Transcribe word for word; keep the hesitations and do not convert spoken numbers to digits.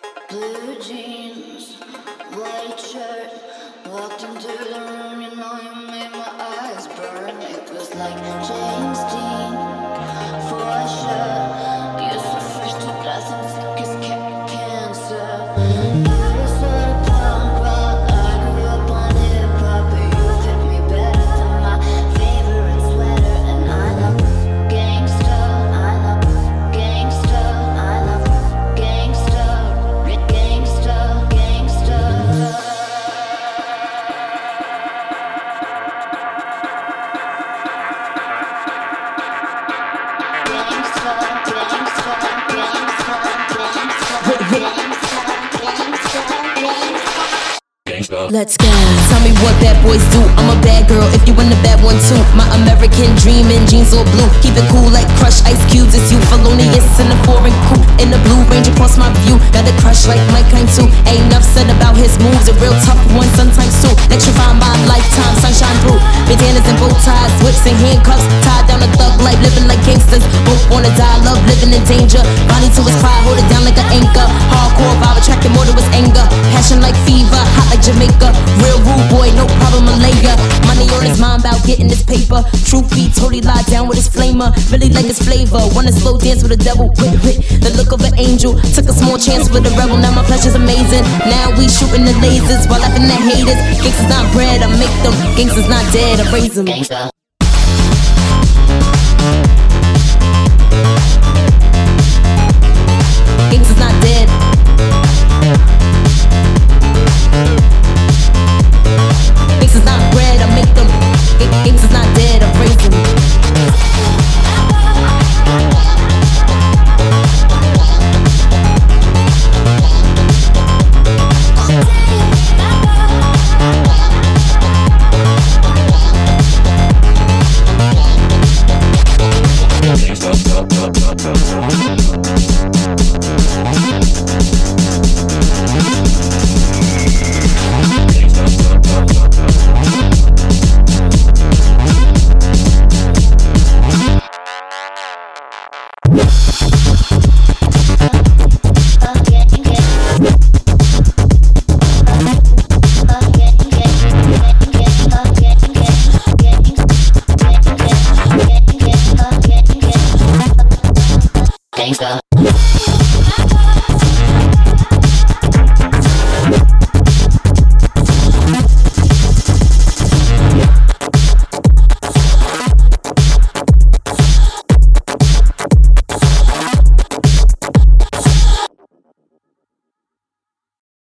Blue jeans, white shirt. Walked into the room, you know you made my eyes burn. It was like James Dean, for sure. You're so fresh to death and sick as ca- cancer. You were sort of punk rock, I grew up on hip hop, but you fit me better than my favorite sweater. And I love gangsta, I love gangsta, I love gangsta, gangsta, gangsta. Let's go. Tell me what bad boys do. I'm a bad girl if you want a bad one too. My American dream in jeans all blue. Keep it cool like Crush Ice Cubes. It's you felonious in a foreign coupe. In the blue range across my view. Got a crush like Mike kind too. Ain't enough said about his moves. A real tough one sometimes too. Electrify my lifetime. Sunshine through. Bandanas and bow ties. Whips and handcuffs. Tied down a thug life. Living like gangsters. Both wanna die. Love living in danger. Bonnie to his cry. Hold it down like an anchor. Hardcore vibe. Attracted more to his anger. Passion like fever. Hot like Jamaica. Real rude boy, no problem, Malaya. Money on his mind about getting this paper. Truth be told, he lied down with his flamer. Really like his flavor. Wanna slow dance with the devil. Wait, wait. The look of an angel. Took a small chance with a rebel. Now my pleasure's amazing. Now we shooting the lasers while laughing at haters. Gangsters not bred, I make them. Gangsters not dead, I raise them. Gangsta.